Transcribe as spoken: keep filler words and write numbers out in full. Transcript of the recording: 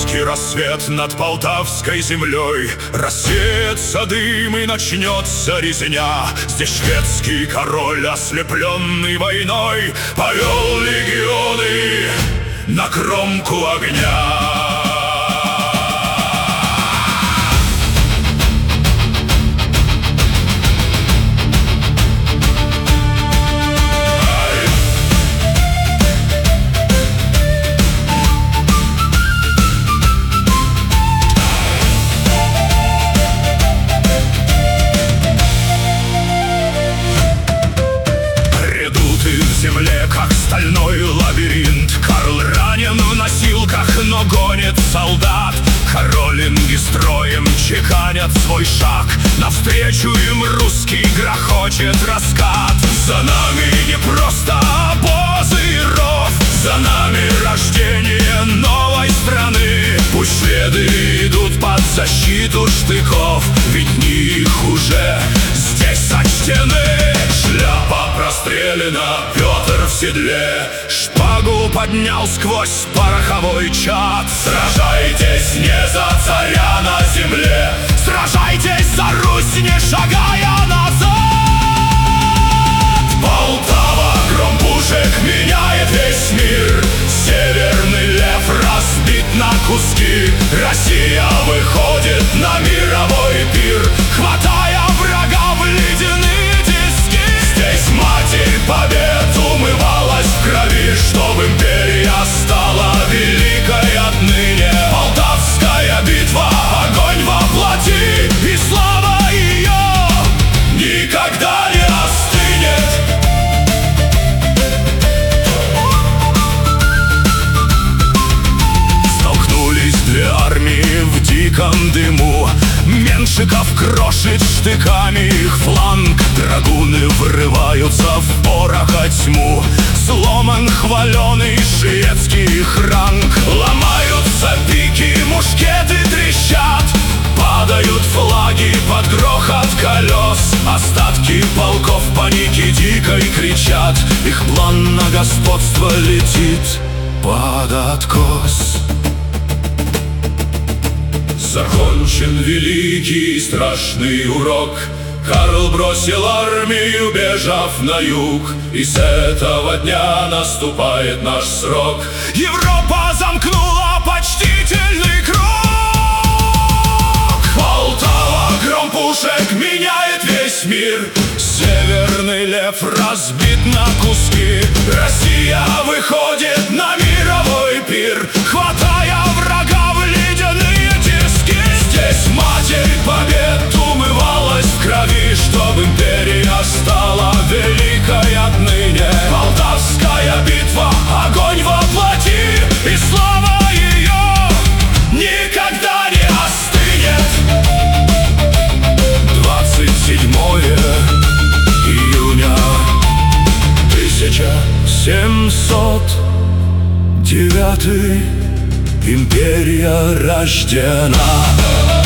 Русский рассвет над полтавской землей. Рассеется дым и начнется резня. Здесь шведский король, ослепленный войной, повел легионы на кромку огня. Земле, как стальной лабиринт. Карл ранен в носилках, но гонит солдат. Королинги строем чеканят свой шаг. Навстречу им русский грохочет раскат. За нами не просто обозы и ров, за нами рождение новой страны. Пусть шведы идут под защиту штыков, ведь дни их уже здесь сочтены. Шляпа прострелена, Петр в седле, шпагу поднял сквозь пороховой чад. Сражайтесь не за царя на земле, сражайтесь за Русь, не шагая назад. Полтава, гром пушек меняет весь мир. Северный лев разбит на куски. Россия выходит на мировой пир, хватая врага в ледяные тиски. Здесь Матерь Побед умывалась в крови, чтоб империя стала великой отныне. Полтавская битва, огонь во плоти, и слава ее никогда не остынет. Столкнулись две армии в диком дыму. Меншиков крошит штыками их фланг. Драгуны вырываются в пороха тьму. Сломан хваленый шведский их ранг. Ломаются пики, мушкеты трещат. Падают флаги под грохот колес. Остатки полков в панике дикой кричат. Их план на господство летит под откос. Закончен великий и страшный урок. Карл бросил армию, бежав на юг, и с этого дня наступает наш срок. Европа замкнула почтительный круг. Полтава, гром пушек меняет весь мир. Северный лев разбит на куски. Россия выходит на мировой пир, хватая врага в ледяные тиски. Здесь Матерь Побед умывалась в крови, чтоб империя стала великой отныне. Полтавская битва, огонь во плоти, и слава ее никогда не остынет. Двадцать седьмое июня тысяча семьсот девятый. Империя рождена.